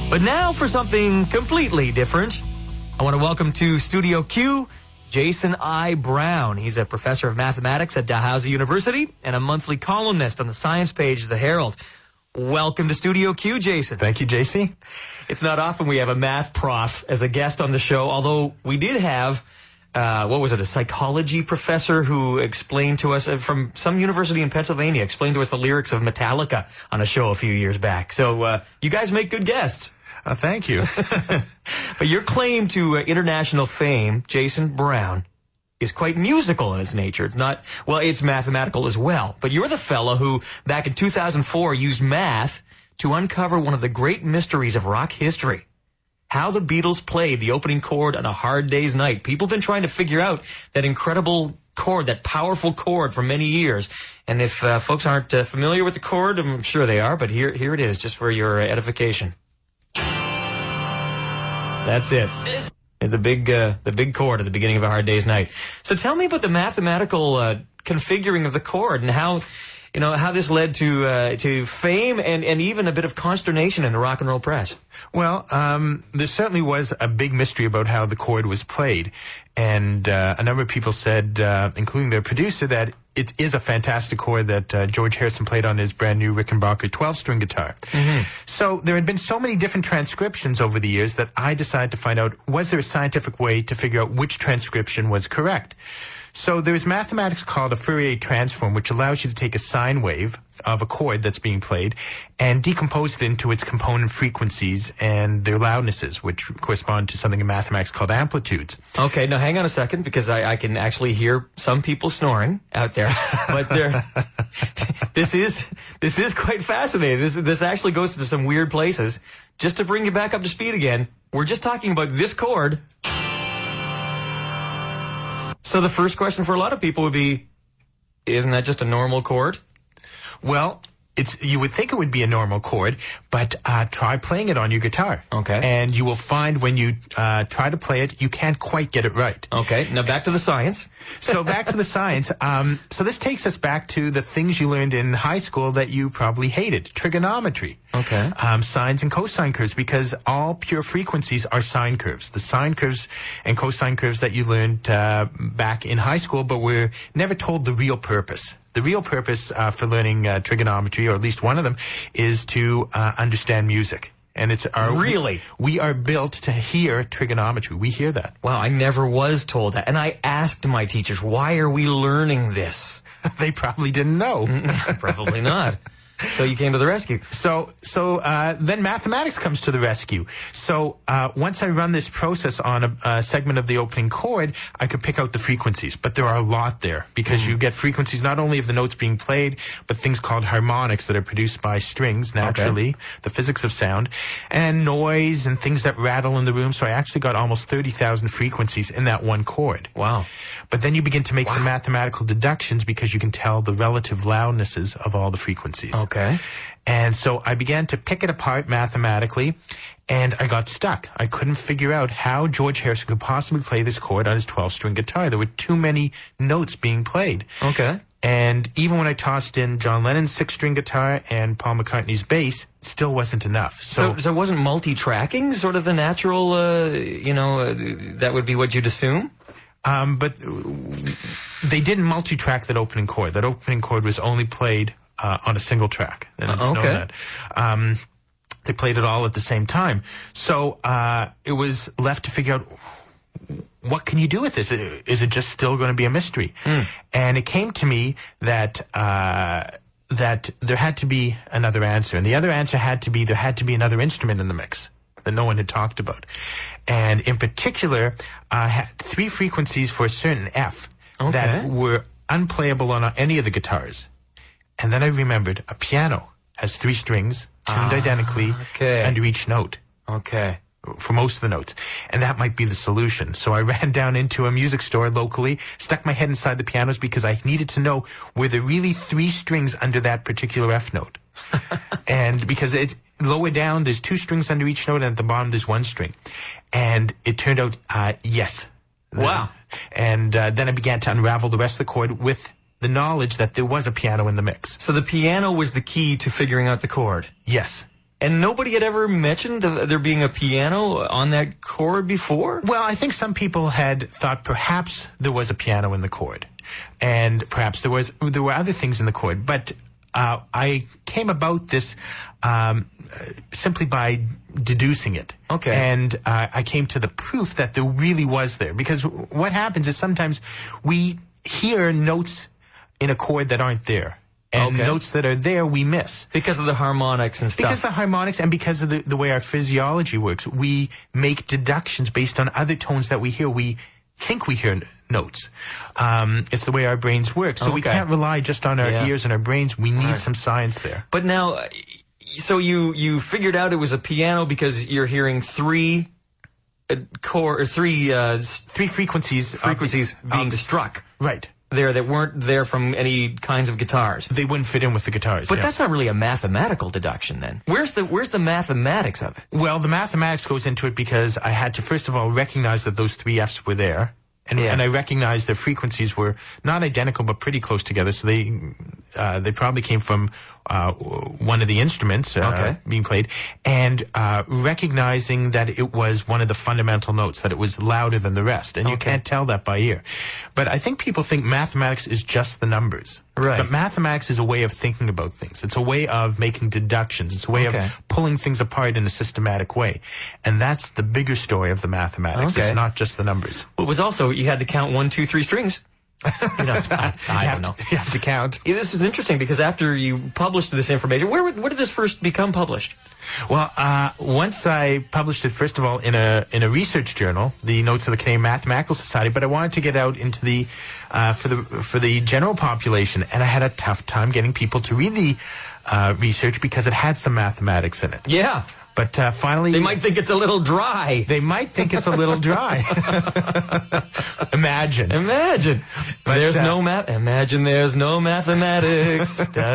But now for something completely different. I want to welcome to Studio Q, Jason I. Brown. He's a professor of mathematics at Dalhousie University and a monthly columnist on the science page of the Herald. Welcome to Studio Q, Jason. Thank you, JC. It's not often we have a math prof as a guest on the show, although we did have, a psychology professor who explained to us from some university in Pennsylvania, explained to us the lyrics of Metallica on a show a few years back. So you guys make good guests. Thank you. But your claim to international fame, Jason Brown, is quite musical in its nature. It's not, well, it's mathematical as well. But you're the fellow who, back in 2004, used math to uncover one of the great mysteries of rock history. How the Beatles played the opening chord on A Hard Day's Night. People have been trying to figure out that incredible chord, that powerful chord for many years. And if folks aren't familiar with the chord, I'm sure they are, but here it is, just for your edification. That's it. The big chord at the beginning of A Hard Day's Night. So tell me about the mathematical configuring of the chord and how this led to fame and even a bit of consternation in the rock and roll press. Well, there certainly was a big mystery about how the chord was played. And a number of people said, including their producer, that it is a fantastic chord that George Harrison played on his brand new Rickenbacker 12-string guitar. Mm-hmm. So there had been so many different transcriptions over the years that I decided to find out, was there a scientific way to figure out which transcription was correct? So there's mathematics called a Fourier transform, which allows you to take a sine wave of a chord that's being played and decompose it into its component frequencies and their loudnesses, which correspond to something in mathematics called amplitudes. Okay, now hang on a second, because I can actually hear some people snoring out there. But this is quite fascinating. This actually goes to some weird places. Just to bring you back up to speed again, we're just talking about this chord. So the first question for a lot of people would be, isn't that just a normal chord? Well, you would think it would be a normal chord, but try playing it on your guitar. Okay. And you will find when you try to play it, you can't quite get it right. Okay, now back to the science. So back to the science. So this takes us back to the things you learned in high school that you probably hated. Trigonometry. Okay. Sines and cosine curves, because all pure frequencies are sine curves. The sine curves and cosine curves that you learned back in high school, but were never told the real purpose. The real purpose for learning trigonometry, or at least one of them, is to understand music. And it's our... Really? We are built to hear trigonometry. We hear that. Wow, I never was told that. And I asked my teachers, why are we learning this? They probably didn't know. Probably not. So you came to the rescue. So then mathematics comes to the rescue. So once I run this process on a segment of the opening chord, I could pick out the frequencies. But there are a lot there, because you get frequencies not only of the notes being played, but things called harmonics that are produced by strings naturally, the physics of sound, and noise and things that rattle in the room. So I actually got almost 30,000 frequencies in that one chord. Wow. But then you begin to make some mathematical deductions, because you can tell the relative loudnesses of all the frequencies. Okay. And so I began to pick it apart mathematically, and I got stuck. I couldn't figure out how George Harrison could possibly play this chord on his 12-string guitar. There were too many notes being played. Okay. And even when I tossed in John Lennon's 6-string guitar and Paul McCartney's bass, it still wasn't enough. So it wasn't multi-tracking sort of the natural, that would be what you'd assume? But they didn't multi-track that opening chord. That opening chord was only played on a single track. And it's known that. They played it all at the same time. So it was left to figure out, what can you do with this? Is it just still going to be a mystery? And it came to me that that there had to be another answer. And the other answer had to be, there had to be another instrument in the mix that no one had talked about. And in particular, had 3 frequencies for a certain F that were unplayable on any of the guitars. And then I remembered a piano has 3 strings tuned identically under each note. Okay. For most of the notes. And that might be the solution. So I ran down into a music store locally, stuck my head inside the pianos, because I needed to know, were there really 3 strings under that particular F note? And because it's lower down, there's 2 strings under each note, and at the bottom there's 1 string. And it turned out, yes. Wow. And then I began to unravel the rest of the chord with the knowledge that there was a piano in the mix. So the piano was the key to figuring out the chord? Yes. And nobody had ever mentioned there being a piano on that chord before? Well, I think some people had thought perhaps there was a piano in the chord. And perhaps there were other things in the chord. But I came about this simply by deducing it. Okay. And I came to the proof that there really was there. Because what happens is sometimes we hear notes in a chord that aren't there. And notes that are there we miss. Because of the harmonics and stuff. Because of the harmonics and because of the way our physiology works. We make deductions based on other tones that we hear. We think we hear notes. It's the way our brains work. So we can't rely just on our ears and our brains. We need some science there. But now, so you figured out it was a piano because you're hearing three frequencies being struck. Right. There that weren't there from any kinds of guitars. They wouldn't fit in with the guitars. But that's not really a mathematical deduction then. Where's the mathematics of it? Well, the mathematics goes into it because I had to first of all recognize that those three Fs were there. And I recognized the frequencies were not identical but pretty close together. So they probably came from one of the instruments being played, and recognizing that it was one of the fundamental notes, that it was louder than the rest. And you can't tell that by ear. But I think people think mathematics is just the numbers. Right. But mathematics is a way of thinking about things. It's a way of making deductions. It's a way of pulling things apart in a systematic way. And that's the bigger story of the mathematics. It's not just the numbers. Well, it was also, you had to count 1, 2, 3 strings. I don't know. You have to count. Yeah, this is interesting because after you published this information, where did this first become published? Well, once I published it, first of all, in a research journal, the Notes of the Canadian Mathematical Society, but I wanted to get out into the for the general population, and I had a tough time getting people to read the research because it had some mathematics in it. Yeah. But finally... They might think it's a little dry. They might think it's a little dry. Imagine. But imagine there's no mathematics.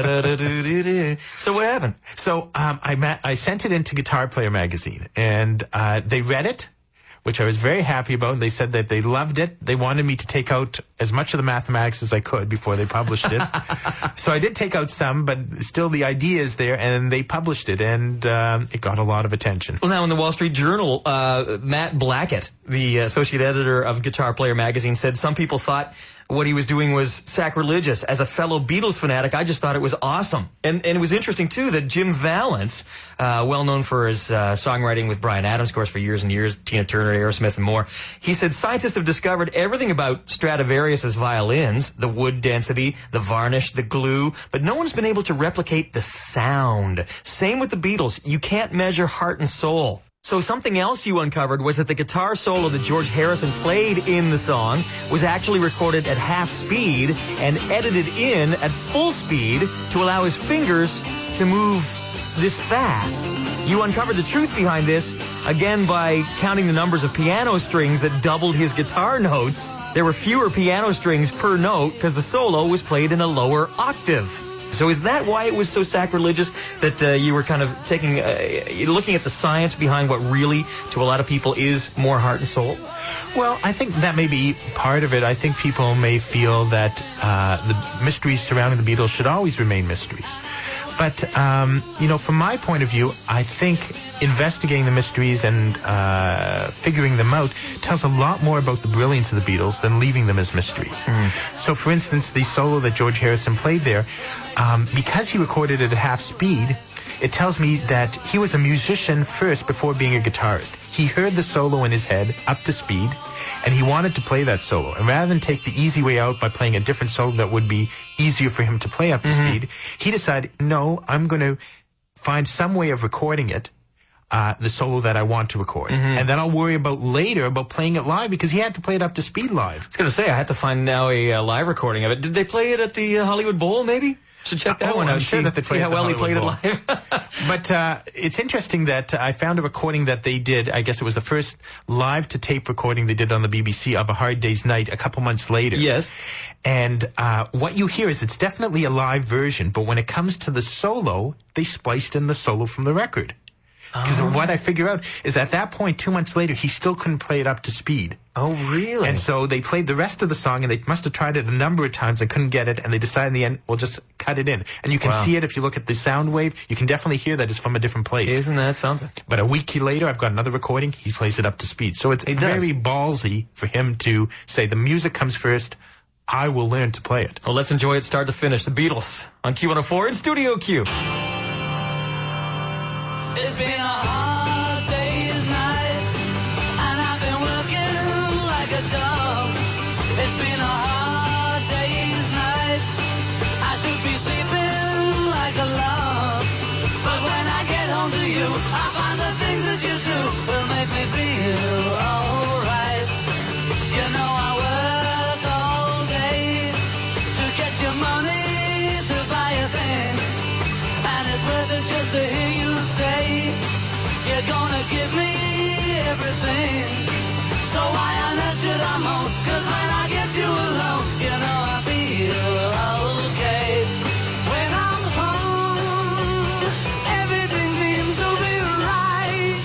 So what happened? So I sent it into Guitar Player magazine, and they read it, which I was very happy about. And they said that they loved it. They wanted me to take out as much of the mathematics as I could before they published it. So I did take out some, but still the idea is there, and they published it, and it got a lot of attention. Well, now in the Wall Street Journal, Matt Blackett, the associate editor of Guitar Player magazine, said some people thought what he was doing was sacrilegious. As a fellow Beatles fanatic, I just thought it was awesome. And it was interesting, too, that Jim Valance, well known for his songwriting with Bryan Adams, of course, for years and years, Tina Turner, Aerosmith, and more, he said scientists have discovered everything about Stradivarius's violins, the wood density, the varnish, the glue, but no one's been able to replicate the sound. Same with the Beatles. You can't measure heart and soul. So something else you uncovered was that the guitar solo that George Harrison played in the song was actually recorded at half speed and edited in at full speed to allow his fingers to move this fast. You uncovered the truth behind this, again, by counting the numbers of piano strings that doubled his guitar notes. There were fewer piano strings per note because the solo was played in a lower octave. So is that why it was so sacrilegious that you were kind of taking, looking at the science behind what really, to a lot of people, is more heart and soul? Well, I think that may be part of it. I think people may feel that the mysteries surrounding the Beatles should always remain mysteries. But, from my point of view, I think investigating the mysteries and figuring them out tells a lot more about the brilliance of the Beatles than leaving them as mysteries. So, for instance, the solo that George Harrison played there, because he recorded it at half speed, it tells me that he was a musician first before being a guitarist. He heard the solo in his head up to speed, and he wanted to play that solo. And rather than take the easy way out by playing a different solo that would be easier for him to play up to speed, he decided, no, I'm going to find some way of recording it, the solo that I want to record. And then I'll worry about later about playing it live, because he had to play it up to speed live. I was going to say, I had to find now a live recording of it. Did they play it at the Hollywood Bowl, maybe? Should check that one out. I'm sure that they see how well he played it live. But it's interesting that I found a recording that they did. I guess it was the first live-to-tape recording they did on the BBC of A Hard Day's Night a couple months later. Yes. And what you hear is it's definitely a live version, but when it comes to the solo, they spliced in the solo from the record. Because what I figure out is at that point, 2 months later, he still couldn't play it up to speed. Oh, really? And so they played the rest of the song, and they must have tried it a number of times and couldn't get it, and they decided in the end, we'll just cut it in. And you can see it if you look at the sound wave. You can definitely hear that it's from a different place. Isn't that something? But a week later, I've got another recording. He plays it up to speed. So it's very ballsy for him to say, the music comes first, I will learn to play it. Well, let's enjoy it start to finish. The Beatles on Q104 in Studio Q. It's been a hard day's night, and I've been working like a dog. It's been a hard day's night, I should be sleeping like a log. But when I get home to you, I find the things that you do will make me feel alright. You know I work all day to get your money to buy a thing, and it's worth it just to hear you say you're gonna give me everything. So why on earth should I moan? 'Cause when I get you alone, you know I feel okay. When I'm home, everything seems to be right.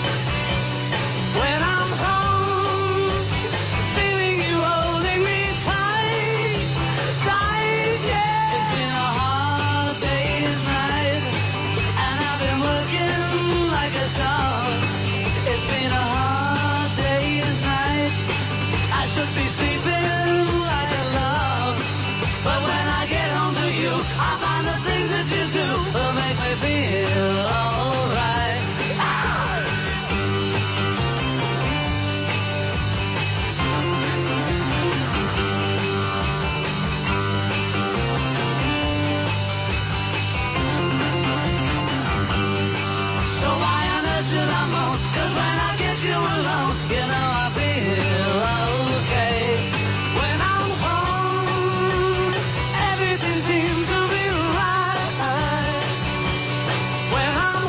When I'm home, feeling you holding me tight, tight, yeah. It's been a hard day's night, and I've been working like a dog. It's been a hard day's night, I should be sleeping like a log. But when I get home to you, I find the things that you do will make me feel alright. So why on earth should I moan? 'Cause when I get you alone, you know I feel okay. When I'm home, everything seems to be right. When I'm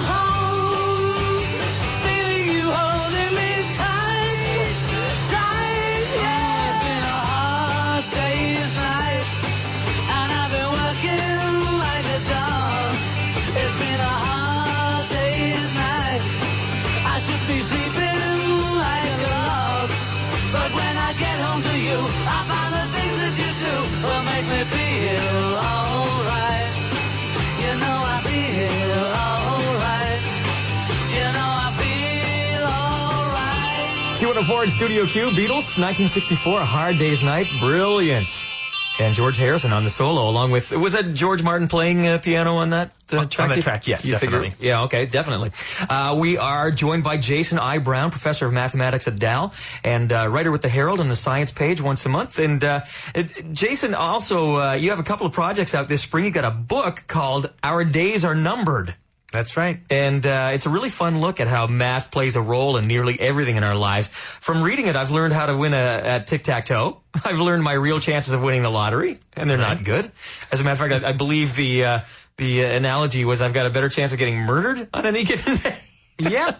home, feeling you holding me tight, tight, yeah. It's been a hard day's night, and I've been working like a dog. It's been a hard day's night, I should be sleeping like a log. But when I get home to you, I find the things that you do will make me feel alright. You know I feel alright. You know I feel alright. Q104 in Studio Q, Beatles, 1964, A Hard Day's Night, brilliant. And George Harrison on the solo, along with, was that George Martin playing piano on that track? On the track, yes, definitely. Yeah, okay, definitely. We are joined by Jason I. Brown, professor of mathematics at Dal, and writer with the Herald and the Science Page once a month. And Jason, also, you have a couple of projects out this spring. You got a book called Our Days Are Numbered. That's right. And it's a really fun look at how math plays a role in nearly everything in our lives. From reading it, I've learned how to win at tic-tac-toe. I've learned my real chances of winning the lottery, and they're not good. As a matter of fact, I believe the analogy was I've got a better chance of getting murdered on any given day. Yeah.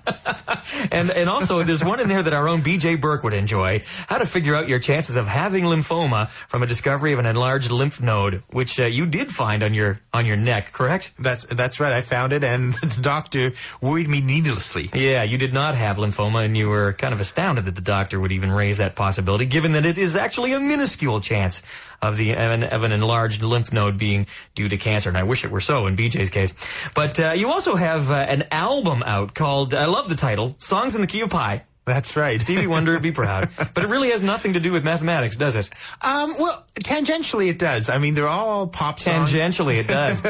And also, there's one in there that our own B.J. Burke would enjoy. How to figure out your chances of having lymphoma from a discovery of an enlarged lymph node, which you did find on your neck, correct? That's right. I found it, and the doctor worried me needlessly. Yeah, you did not have lymphoma, and you were kind of astounded that the doctor would even raise that possibility, given that it is actually a minuscule chance of an enlarged lymph node being due to cancer. And I wish it were so in BJ's case. But you also have an album out called, I love the title, Songs in the Key of Pi. That's right. Stevie Wonder would be proud. But it really has nothing to do with mathematics, does it? Well, tangentially it does. I mean, they're all pop songs. Tangentially it does.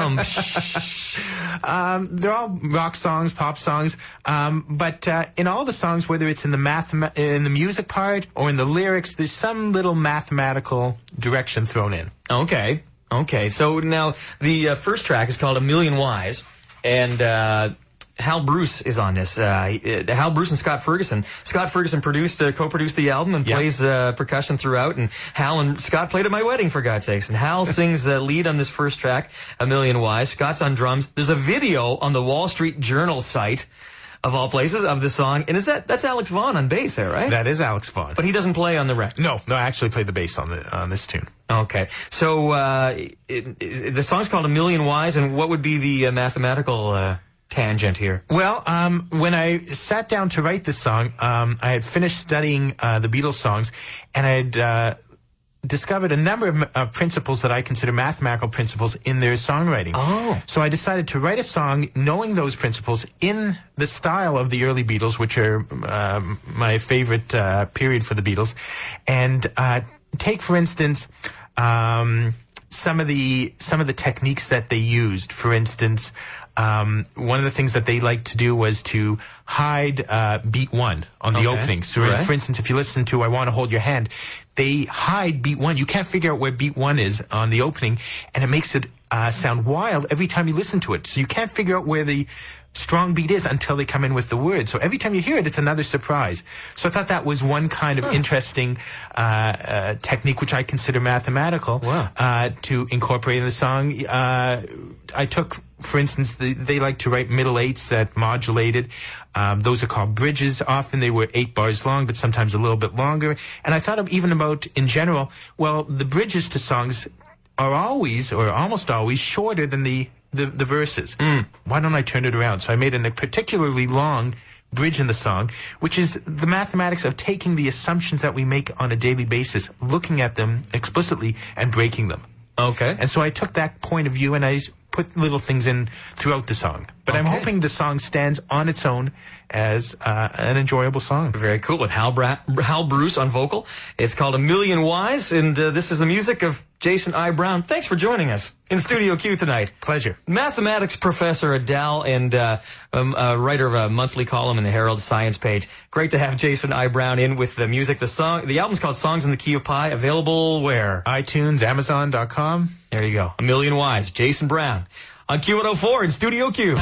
They're all rock songs, pop songs. But in all the songs, whether it's in the music part or in the lyrics, there's some little mathematical direction thrown in. Okay. So now the first track is called A Million Whys, and Hal Bruce is on this. Hal Bruce and Scott Ferguson. Scott Ferguson co-produced the album and plays percussion throughout. And Hal and Scott played at my wedding, for God's sakes. And Hal sings lead on this first track, A Million Whys. Scott's on drums. There's a video on the Wall Street Journal site, of all places, of the song. And that's Alex Vaughn on bass there, right? That is Alex Vaughn. But he doesn't play on the record. No, I actually played the bass on this tune. Okay. So the song's called A Million Whys, and what would be the mathematical tangent here? Well, when I sat down to write this song, I had finished studying the Beatles songs, and I had discovered a number of principles that I consider mathematical principles in their songwriting. Oh. So I decided to write a song knowing those principles in the style of the early Beatles, which are my favorite period for the Beatles, and take, for instance, some of the techniques that they used. For instance, one of the things that they liked to do was to hide beat one on the opening. So, for instance, if you listen to I Want to Hold Your Hand, they hide beat one. You can't figure out where beat one is on the opening, and it makes it sound wild every time you listen to it. So you can't figure out where the strong beat is until they come in with the word. So every time you hear it, it's another surprise. So I thought that was one kind of interesting technique, which I consider mathematical, to incorporate in the song. I took, for instance, they like to write middle eights that modulated. Those are called bridges. Often they were 8 bars long, but sometimes a little bit longer. And I thought even about, in general, well, the bridges to songs are always, or almost always, shorter than the verses. Why don't I turn it around? So I made a particularly long bridge in the song, which is the mathematics of taking the assumptions that we make on a daily basis, looking at them explicitly, and breaking them. Okay. And so I took that point of view and I put little things in throughout the song. But I'm hoping the song stands on its own as an enjoyable song. Very cool. With Hal Bruce on vocal. It's called A Million Whys, and this is the music of Jason I. Brown. Thanks for joining us in Studio Q tonight. Pleasure. Mathematics professor at Dal and writer of a monthly column in the Herald Science page. Great to have Jason I. Brown in with the music. The album's called Songs in the Key of Pi. Available where? iTunes, Amazon.com. There you go. A Million Whys. Jason Brown on Q104 in Studio Q.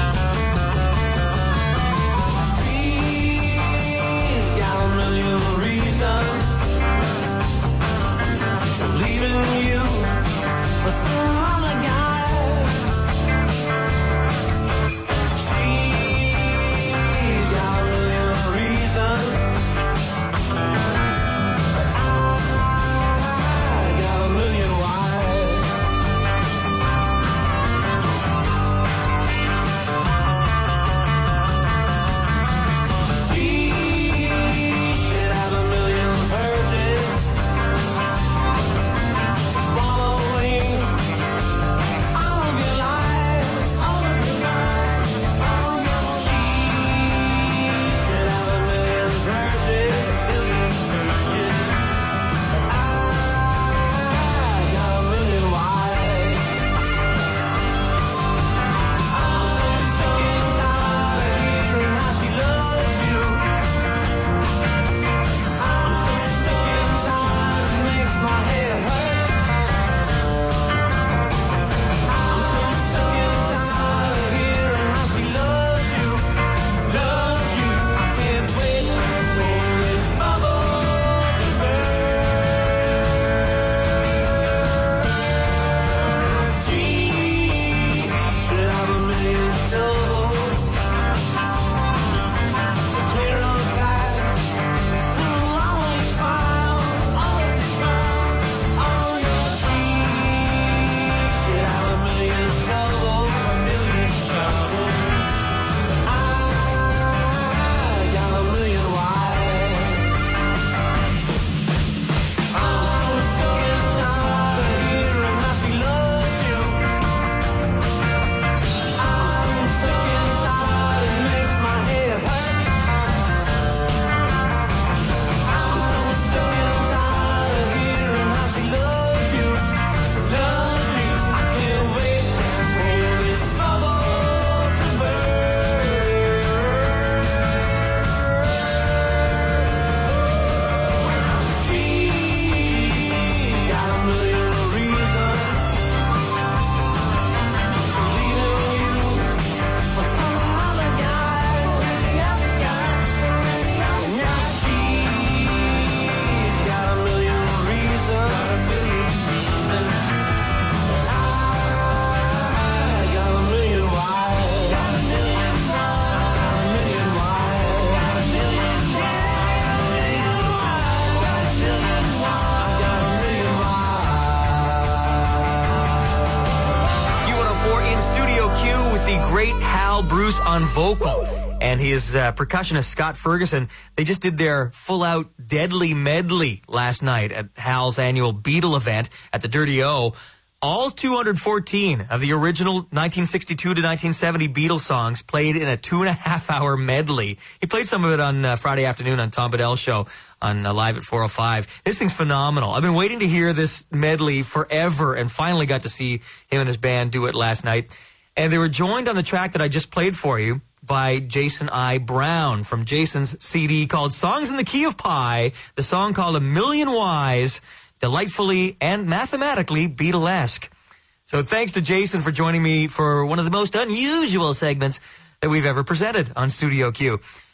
Bruce on vocal. And his percussionist, Scott Ferguson, they just did their full-out Deadly Medley last night at Hal's annual Beatle event at the Dirty O. All 214 of the original 1962 to 1970 Beatles songs played in a 2.5-hour medley. He played some of it on Friday afternoon on Tom Bedell's show on Live at 405. This thing's phenomenal. I've been waiting to hear this medley forever and finally got to see him and his band do it last night. And they were joined on the track that I just played for you by Jason I. Brown from Jason's CD called Songs in the Key of Pi, the song called A Million Whys, delightfully and mathematically Beatlesque. So thanks to Jason for joining me for one of the most unusual segments that we've ever presented on Studio Q.